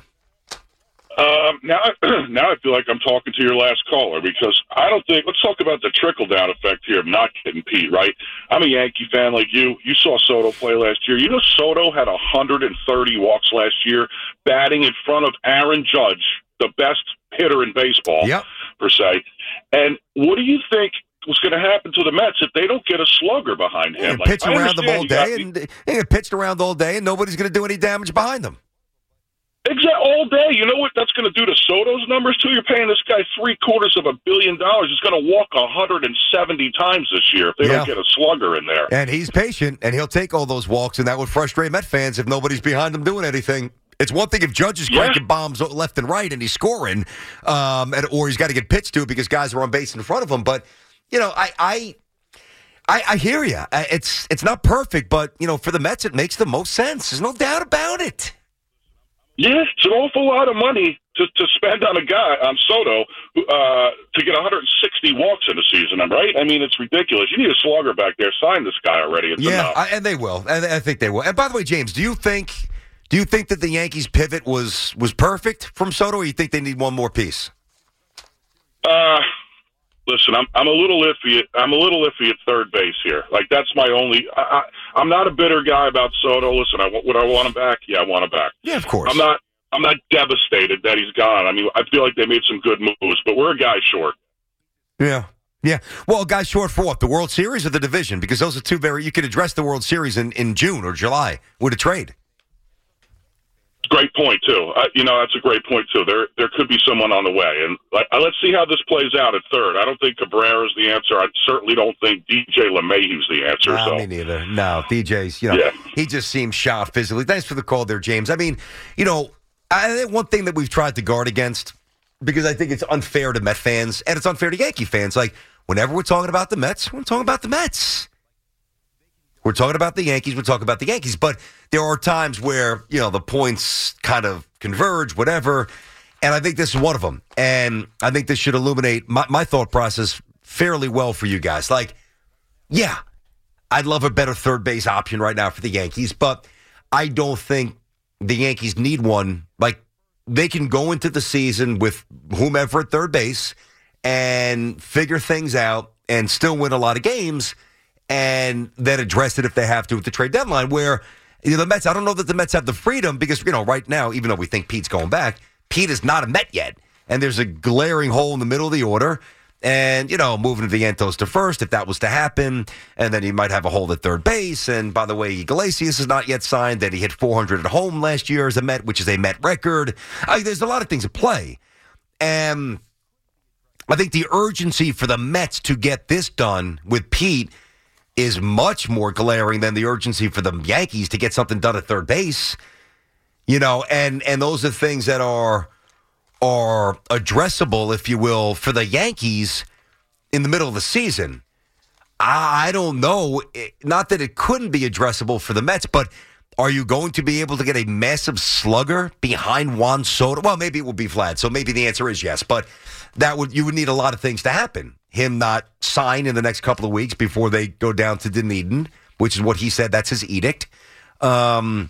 Um, now, now I feel like I'm talking to your last caller because I don't think. Let's talk about the trickle down effect here of not getting Pete. Right? I'm a Yankee fan like you. You saw Soto play last year. You know, Soto had one hundred thirty walks last year, batting in front of Aaron Judge, the best hitter in baseball, yep. per se. And what do you think was going to happen to the Mets if they don't get a slugger behind him? Yeah, Like, pitch I around them understand all you got day, the- and they get pitched around all day, and nobody's going to do any damage behind them. Exactly, all day. You know what that's going to do to Soto's numbers, too? You're paying this guy three quarters of a billion dollars. He's going to walk one hundred seventy times this year if they Yeah. don't get a slugger in there. And he's patient, and he'll take all those walks, and that would frustrate Met fans if nobody's behind him doing anything. It's one thing if Judge is cranking bombs left and right and he's scoring, um, and, or he's got to get pitched to because guys are on base in front of him. But, you know, I I, I, I hear you. It's, it's not perfect, but, you know, for the Mets, it makes the most sense. There's no doubt about it. Yeah, it's an awful lot of money to, to spend on a guy, on Soto, who, uh, to get one hundred sixty walks in a season, right? I mean, it's ridiculous. You need a slugger back there. Sign this guy already. It's Yeah, enough. I, and they will. And I think they will. And by the way, James, do you think do you think that the Yankees pivot was was perfect from Soto, or you think they need one more piece? Uh, listen, I'm I'm a little iffy. At, I'm a little iffy at third base here. Like that's my only. I, I, I'm not a bitter guy about Soto. Listen, I would I want him back? Yeah, I want him back. Yeah, of course. I'm not. I'm not devastated that he's gone. I mean, I feel like they made some good moves, but we're a guy short. Yeah. Yeah. Well, guys, short for what? The World Series or the division? Because those are two very. You could address the World Series in, in June or July with a trade. Great point too. Uh, you know, that's a great point too. There, there could be someone on the way, and uh, let's see how this plays out at third. I don't think Cabrera's the answer. I certainly don't think D J LeMahieu's the answer. No, so. me neither. No, D J's. You know, Yeah. he just seems shot physically. Thanks for the call there, James. I mean, you know, I think one thing that we've tried to guard against, because I think it's unfair to Met fans and it's unfair to Yankee fans. Like, whenever we're talking about the Mets, we're talking about the Mets. We're talking about the Yankees, we're talking about the Yankees. But there are times where, you know, the points kind of converge, whatever. And I think this is one of them. And I think this should illuminate my, my thought process fairly well for you guys. Like, yeah, I'd love a better third base option right now for the Yankees, but I don't think the Yankees need one. Like, they can go into the season with whomever at third base and figure things out and still win a lot of games and then address it if they have to at the trade deadline, where you know, the Mets, I don't know that the Mets have the freedom because, you know, right now, even though we think Pete's going back, Pete is not a Met yet. And there's a glaring hole in the middle of the order. And, you know, moving Vientos to first, if that was to happen, and then he might have a hole at third base. And by the way, Iglesias is not yet signed, that he hit four hundred at home last year as a Met, which is a Met record. I mean, there's a lot of things at play. And I think the urgency for the Mets to get this done with Pete is much more glaring than the urgency for the Yankees to get something done at third base. You know, and and those are things that are are addressable, if you will, for the Yankees in the middle of the season. I, I don't know. Not that it couldn't be addressable for the Mets, but are you going to be able to get a massive slugger behind Juan Soto? Well, maybe it will be Vlad, so maybe the answer is yes. But that would you would need a lot of things to happen. Him not sign in the next couple of weeks before they go down to Dunedin, which is what he said. That's his edict. Um,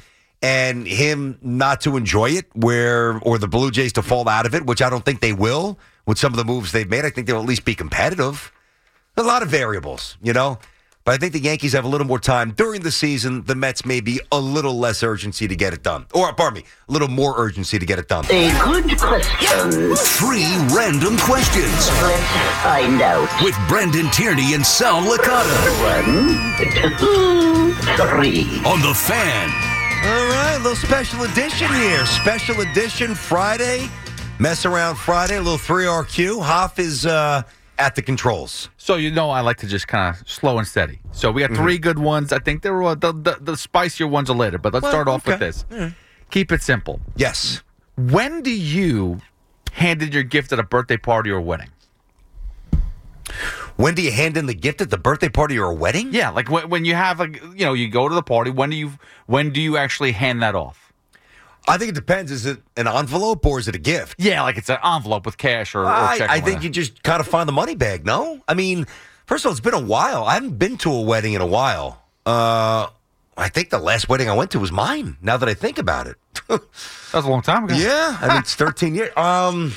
and him not to enjoy it, where or the Blue Jays to fall out of it, which I don't think they will with some of the moves they've made. I think they'll at least be competitive. A lot of variables, you know. But I think the Yankees have a little more time during the season. The Mets may be a little less urgency to get it done. Or, pardon me, a little more urgency to get it done. A good question. Three random questions. Let's find out. With Brendan Tierney and Sal Licata. One, two, three. On The Fan. All right, a little special edition here. Special edition Friday. Mess around Friday, a little three R Q. Hoff is uh, at the controls. So you know I like to just kind of slow and steady. So we got mm-hmm. three good ones. I think there were the, the, the spicier ones are later, but let's well, start off okay. with this. Mm. Keep it simple. Yes. When do you hand in your gift at a birthday party or wedding? When do you hand in the gift at the birthday party or a wedding? Yeah, like when, when you have a, you know, you go to the party. When do you when do you actually hand that off? I think it depends. Is it an envelope or is it a gift? Yeah, like it's an envelope with cash or, or I, check. I think you just kind of find the money bag, no? I mean, first of all, it's been a while. I haven't been to a wedding in a while. Uh, I think the last wedding I went to was mine, now that I think about it. That was a long time ago. Yeah, I mean, it's thirteen years. Um,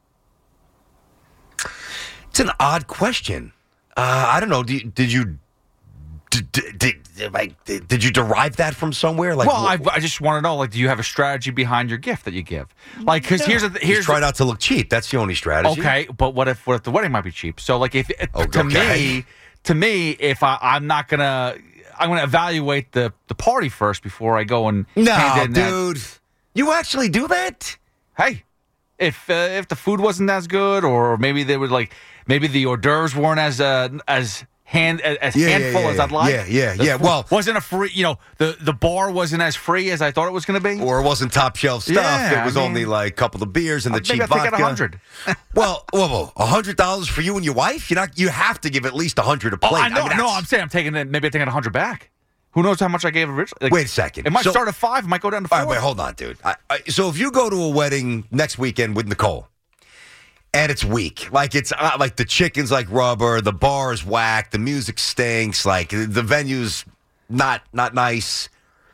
it's an odd question. Uh, I don't know. Did you... Did you Did, did, like, did you derive that from somewhere? Like, well, I, I just want to know, like, do you have a strategy behind your gift that you give? Like, because yeah. here's the here's just try the, not to look cheap. That's the only strategy. Okay, but what if what if the wedding might be cheap? So, like, if oh, to okay. me, to me, if I, I'm not gonna, I'm gonna evaluate the the party first before I go and no, hand in dude, that. You actually do that? Hey, if uh, if the food wasn't as good, or maybe they were like, maybe the hors d'oeuvres weren't as uh, as hand as yeah, handful yeah, yeah, as I'd like. Yeah, yeah, the yeah. food Well, wasn't a free. You know, the the bar wasn't as free as I thought it was going to be, or it wasn't top shelf stuff. Yeah, it was I mean, only like a couple of beers and the cheap I vodka. think I hundred. well, whoa, whoa, a hundred dollars for you and your wife? You not you have to give at least a hundred a plate. Oh, I know. I mean, no, I'm saying I'm taking it. Maybe I'm taking a hundred back. Who knows how much I gave originally? Like, wait a second. It might so, start at five. It might go down to four. All right, wait, hold on, dude. I, I, so if you go to a wedding next weekend with Nicole, and it's weak, like it's uh, like the chicken's like rubber, the bar is whack, the music stinks, like the venue's not not nice.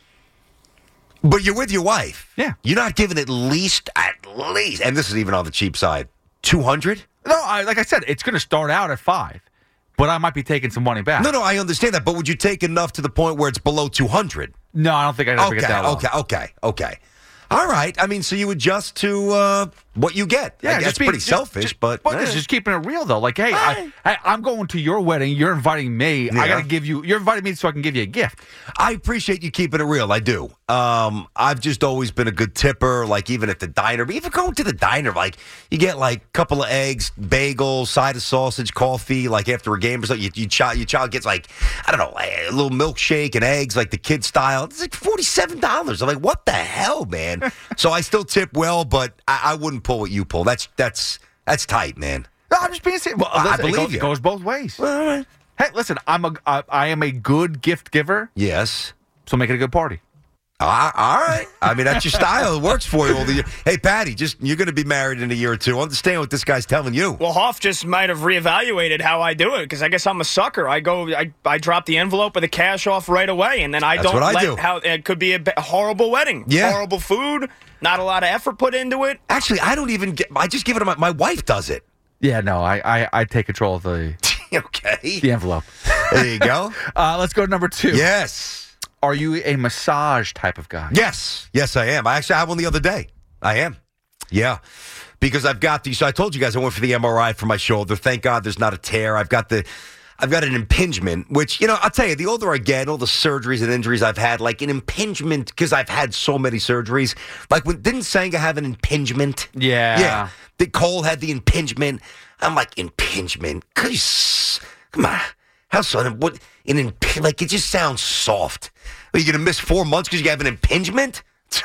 But you're with your wife. Yeah. You're not giving at least, at least, and this is even on the cheap side, two hundred? No, I, like I said, it's going to start out at five, but I might be taking some money back. No, no, I understand that, but would you take enough to the point where it's below two hundred? No, I don't think I'd ever okay, get that low. Okay, okay, okay. All right. I mean, so you adjust to uh, what you get. Yeah, I guess just be, pretty just, selfish, just, but but eh. it's just keeping it real though. Like, hey, I, I, I'm going to your wedding. You're inviting me. Yeah. I got to give you. You're inviting me so I can give you a gift. I appreciate you keeping it real. I do. Um, I've just always been a good tipper. Like even at the diner, even going to the diner, like you get like a couple of eggs, bagel, side of sausage, coffee. Like after a game or something, you, you child, your child gets like I don't know, a little milkshake and eggs, like the kid style. It's like forty-seven dollars. I'm like, what the hell, man? So I still tip well, but I, I wouldn't pull what you pull. That's that's that's tight, man. No, I'm just being serious. Well, listen, I believe it goes, you. It goes both ways. Well, all right. Hey, listen, I'm a I, I am a good gift giver. Yes. So make it a good party. Uh, all right. I mean, that's your style. It works for you all the year. Hey, Patty, just you're going to be married in a year or two. Understand what this guy's telling you. Well, Hoff just might have reevaluated how I do it because I guess I'm a sucker. I go, I, I drop the envelope with the cash off right away, and then I That's don't what I let do. how it could be a, a horrible wedding. Yeah. Horrible food, not a lot of effort put into it. Actually, I don't even get. I just give it to my my wife. Does it? Yeah, no, I I, I take control of the okay the envelope. There you go. uh, let's go to number two. Yes. Are you a massage type of guy? Yes. Yes, I am. I actually had one the other day. I am. Yeah. Because I've got the, so I told you guys I went for the M R I for my shoulder. Thank God there's not a tear. I've got the, I've got an impingement, which, you know, I'll tell you, the older I get, all the surgeries and injuries I've had, like an impingement, because I've had so many surgeries. Like, when didn't Senga have an impingement? Yeah. Yeah. The Cole had the impingement. I'm like, impingement? Cause, come on. How so? What, an imp- like, it just sounds soft. Are you going to miss four months because you have an impingement?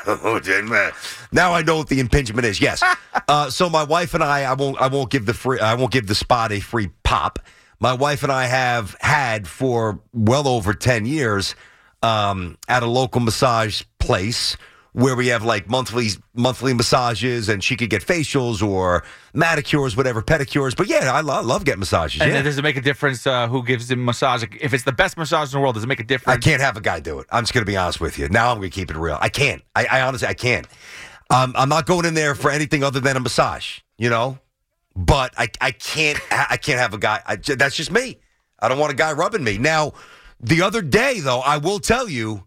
Now I know what the impingement is. Yes. Uh, so my wife and I, I won't, I won't give the free, I won't give the spot a free pop. My wife and I have had for well over ten years um, at a local massage place where we have like monthly monthly massages, and she could get facials or manicures, whatever, pedicures. But yeah, I love, love getting massages. And yeah. then does it make a difference uh, who gives him massage? If it's the best massage in the world, does it make a difference? I can't have a guy do it. I'm just going to be honest with you. Now I'm going to keep it real. I can't. I, I honestly, I can't. Um, I'm not going in there for anything other than a massage, you know? But I, I can't I can't have a guy. I, that's just me. I don't want a guy rubbing me. Now, The other day, though, I will tell you,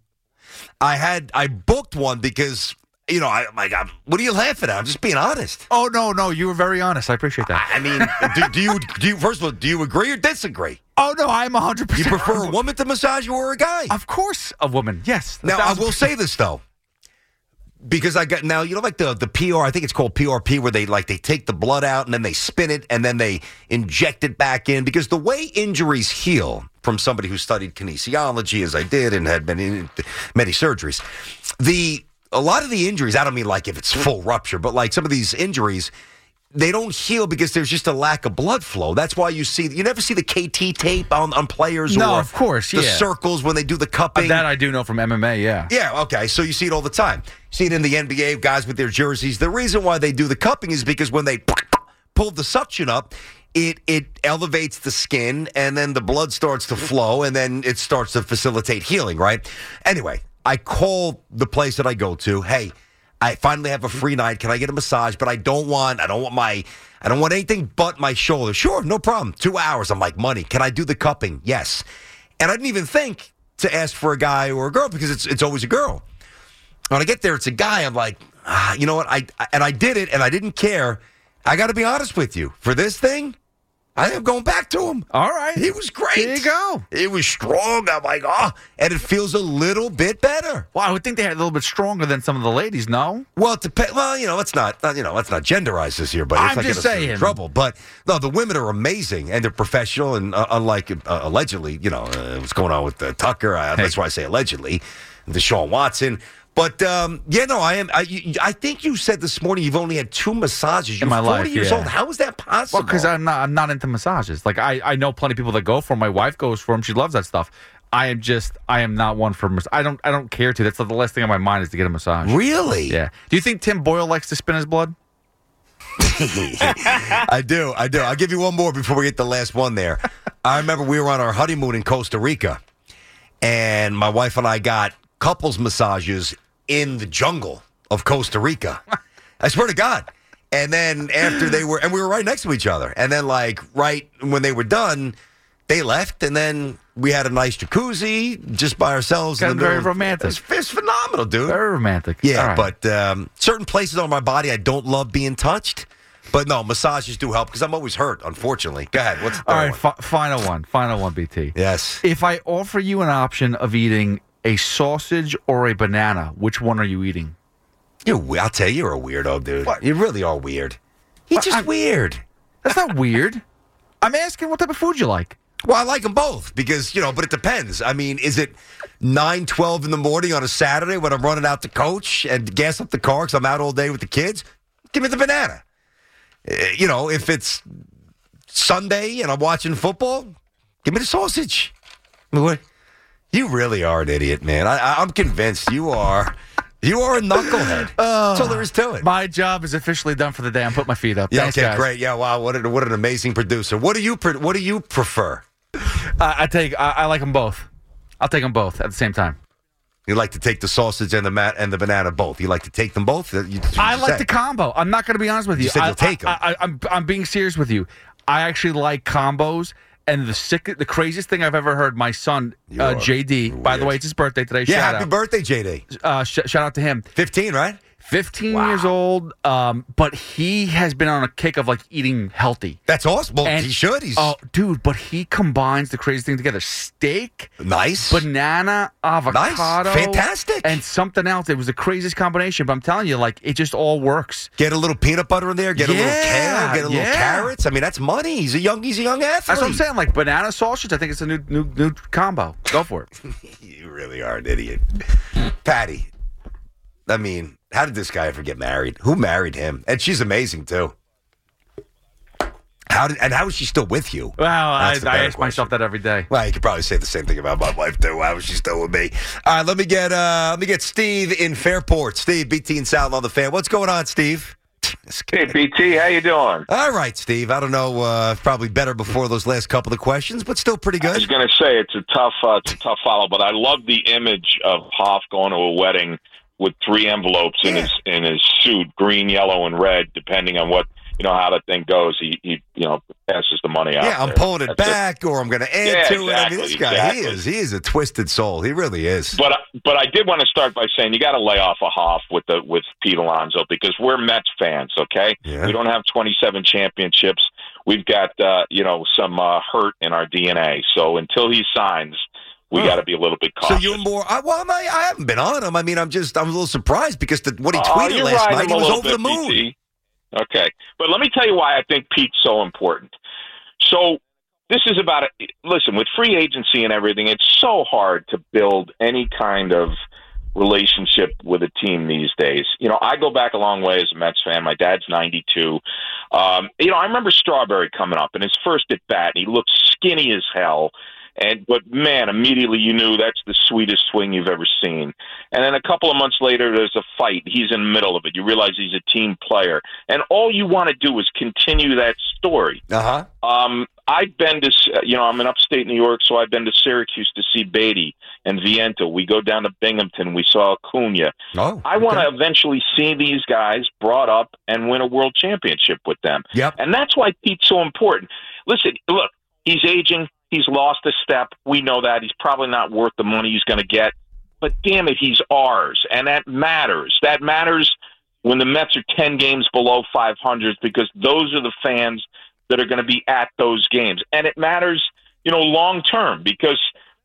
I had I booked one because, you know, I, my God, what are you laughing at? I'm just being honest. Oh, no, no, you were very honest. I appreciate that. I mean, do, do you, do you, first of all, do you agree or disagree? Oh, no, I'm one hundred percent. You prefer a woman to massage you or a guy? Of course, a woman, yes. Now, I will say this, though. Because I got now, you know, like the the P R, I think it's called P R P, where they like they take the blood out and then they spin it and then they inject it back in. Because the way injuries heal, from somebody who studied kinesiology, as I did, and had been in many surgeries, the a lot of the injuries, I don't mean like if it's full rupture, but like some of these injuries, they don't heal because there's just a lack of blood flow. That's why you see, you never see the K T tape on, on players. No, or of course, the yeah. circles when they do the cupping. That I do know from M M A, yeah. Yeah, okay, so you see it all the time. You see it in the N B A, guys with their jerseys. The reason why they do the cupping is because when they pull the suction up, it it elevates the skin, and then the blood starts to flow, and then it starts to facilitate healing, right? Anyway, I call the place that I go to, hey, I finally have a free night. Can I get a massage? But I don't want, I don't want my, I don't want anything but my shoulder. Sure, no problem. Two hours. I'm like, money. Can I do the cupping? Yes. And I didn't even think to ask for a guy or a girl because it's it's always a girl. When I get there, it's a guy. I'm like, ah, you know what? I, I and I did it, and I didn't care. I got to be honest with you. For this thing, I think I'm going back to him. All right. He was great. There you go. It was strong. I'm like, oh, and it feels a little bit better. Well, I would think they had a little bit stronger than some of the ladies, no? Well, it dep- well, you know, let's not, you know, let's not genderize this here, but it's I'm not just getting us in saying. trouble. But no, the women are amazing and they're professional, and uh, unlike uh, allegedly, you know, uh, what's going on with uh, Tucker? Uh, hey. That's why I say allegedly, Deshaun Watson. But, um, yeah, no, I am. I, you, I think you said this morning you've only had two massages. You're in my forty life, years yeah. old. How is that possible? Well, because I'm not, I'm not into massages. Like, I, I know plenty of people that go for them. My wife goes for them. She loves that stuff. I am just, I am not one for massage. I don't, I don't care to. That's the last thing on my mind is to get a massage. Really? Yeah. Do you think Tim Boyle likes to spin his blood? I do. I do. I'll give you one more before we get the last one there. I remember we were on our honeymoon in Costa Rica, and my wife and I got couples massages in the jungle of Costa Rica. I swear to God. And then after they were, and we were right next to each other. And then, like, right when they were done, they left, and then we had a nice jacuzzi just by ourselves. Got in the very middle. romantic. It's, it's phenomenal, dude. Very romantic. Yeah, All right. but um, certain places on my body I don't love being touched. But no, massages do help because I'm always hurt, unfortunately. Go ahead. What's the third All right, one? fi- final one. Final one, B T. Yes. If I offer you an option of eating a sausage or a banana, which one are you eating? You're, I'll tell you, you're a weirdo, dude. What? You really are weird. He's Well, just I'm- weird. That's not weird. I'm asking what type of food you like. Well, I like them both because, you know, but it depends. I mean, is it nine twelve in the morning on a Saturday when I'm running out to coach and gas up the car because I'm out all day with the kids? Give me the banana. Uh, you know, if it's Sunday and I'm watching football, give me the sausage. I mean, what? You really are an idiot, man. I, I, I'm convinced you are. You are a knucklehead. That's all there is to it. My job is officially done for the day. I'm putting my feet up. Yeah, Thanks, okay, guys. great. Yeah, wow, what an, what an amazing producer. What do you pre- What do you prefer? Uh, I take. I, I like them both. I'll take them both at the same time. You like to take the sausage and the mat and the banana both. You like to take them both. You, you I like said. the combo. I'm not going to be honest with you. You said I, you'll take 'em. I, I, I'm I'm being serious with you. I actually like combos. And the sick, the craziest thing I've ever heard. My son uh, J D. By the way, it's his birthday today. Yeah, shout happy out. birthday, J D. Uh, sh- shout out to him. Fifteen, right? Fifteen years old. Um, but he has been on a kick of like eating healthy. That's awesome. Well, And- he should. He's Oh, dude! But he combines the craziest thing together: steak, nice, banana, avocado, fantastic, and something else. It was the craziest combination. But I'm telling you, like, it just all works. Get a little peanut butter in there. Get a little Yeah, kale. Get a little yeah. carrots. I mean, that's money. He's a young. He's a young athlete. That's what I'm saying. Like banana sausage. I think it's a new new new combo. Go for it. You really are an idiot, Patty. I mean, how did this guy ever get married? Who married him? And she's amazing too. How did and how is she still with you? Well, I, That's the I better ask myself that every day. Well, you could probably say the same thing about my wife too. How is she still with me? All right, let me get uh, let me get Steve in Fairport. Steve, B T and Sal on the Fan. What's going on, Steve? Hey, B T, how you doing? All right, Steve. I don't know, uh, probably better before those last couple of questions, but still pretty good. I was going to say it's a tough, uh, it's a tough follow, but I love the image of Hoff going to a wedding with three envelopes in Yeah. his in his suit, green, yellow, and red, depending on what you know how that thing goes. He, he you know, passes the money out. Yeah, I'm there. pulling it That's back, or I'm going to add Yeah, to it. I mean, exactly, this guy, exactly. he is, he is a twisted soul. He really is. But but I did want to start by saying you got to lay off a Hoff with the with Pete Alonso because we're Mets fans. Okay, Yeah. we don't have twenty-seven championships. We've got uh, you know some uh, hurt in our D N A. So until he signs, we Huh. got to be a little bit cautious. So you're more. I, well, I'm, I haven't been on him. I mean, I'm just. I'm a little surprised because the, what he Oh, tweeted you're last riding night, him he a was little over the bit, moon. B T. Okay, but let me tell you why I think Pete's so important. So this is about it. Listen, with free agency and everything, it's so hard to build any kind of relationship with a team these days. You know, I go back a long way as a Mets fan. My dad's ninety-two. Um, you know, I remember Strawberry coming up in his first at bat. He looked skinny as hell. And but man, immediately you knew that's the sweetest swing you've ever seen. And then a couple of months later, there's a fight. He's in the middle of it. You realize he's a team player, and all you want to do is continue that story. Uh huh. Um, I've been to, you know, I'm in upstate New York, so I've been to Syracuse to see Beatty and Viento. We go down to Binghamton. We saw Acuna. Oh, I want to eventually see these guys brought up and win a world championship with them. Yep. And that's why Pete's so important. Listen, look, he's aging. He's lost a step. We know that. He's probably not worth the money he's going to get. But damn it, he's ours. And that matters. That matters when the Mets are ten games below five hundred because those are the fans that are going to be at those games. And it matters, you know, long term because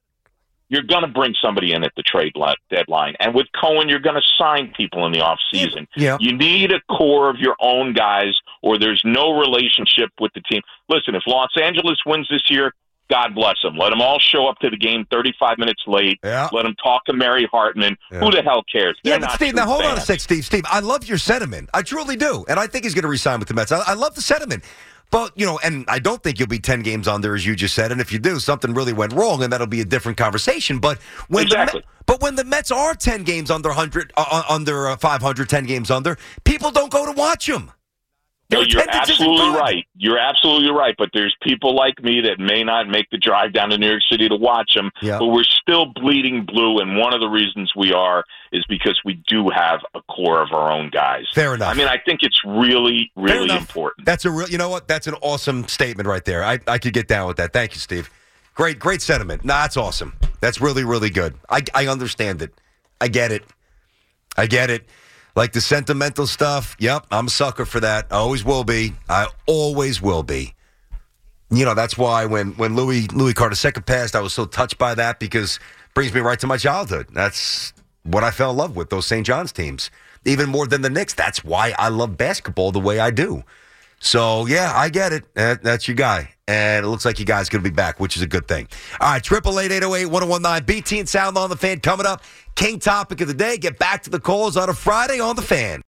you're going to bring somebody in at the trade li- deadline. And with Cohen, you're going to sign people in the offseason. Yeah. You need a core of your own guys or there's no relationship with the team. Listen, if Los Angeles wins this year, God bless them. Let them all show up to the game thirty-five minutes late. Yeah. Let them talk to Mary Hartman. Yeah. Who the hell cares? They're Yeah, but not Steve, true now hold on a fans. sec, Steve. Steve, I love your sentiment. I truly do. And I think he's going to resign with the Mets. I, I love the sentiment. But, you know, and I don't think you'll be ten games under, as you just said. And if you do, something really went wrong, and that'll be a different conversation. But when Exactly. the Met, but when the Mets are ten games under one hundred, uh, under uh, five hundred, ten games under, people don't go to watch them. No, Their you're attendance isn't absolutely good. right. You're absolutely right. But there's people like me that may not make the drive down to New York City to watch them. Yeah. But we're still bleeding blue, and one of the reasons we are is because we do have a core of our own guys. Fair enough. I mean, I think it's really, Fair really enough. important. That's a real. You know what? That's an awesome statement right there. I, I could get down with that. Thank you, Steve. Great, great sentiment. Nah, that's awesome. That's really, really good. I, I understand it. I get it. I get it. Like the sentimental stuff. Yep, I'm a sucker for that. I always will be. I always will be. You know, that's why when when Louis Louis Carter second passed, I was so touched by that because it brings me right to my childhood. That's what I fell in love with, those Saint John's teams. Even more than the Knicks. That's why I love basketball the way I do. So, yeah, I get it. That, that's your guy. And it looks like you guys going to be back, which is a good thing. All right, triple eight eight oh eight one oh one nine. B T and Sound on the Fan coming up. King topic of the day. Get back to the calls on a Friday on the Fan.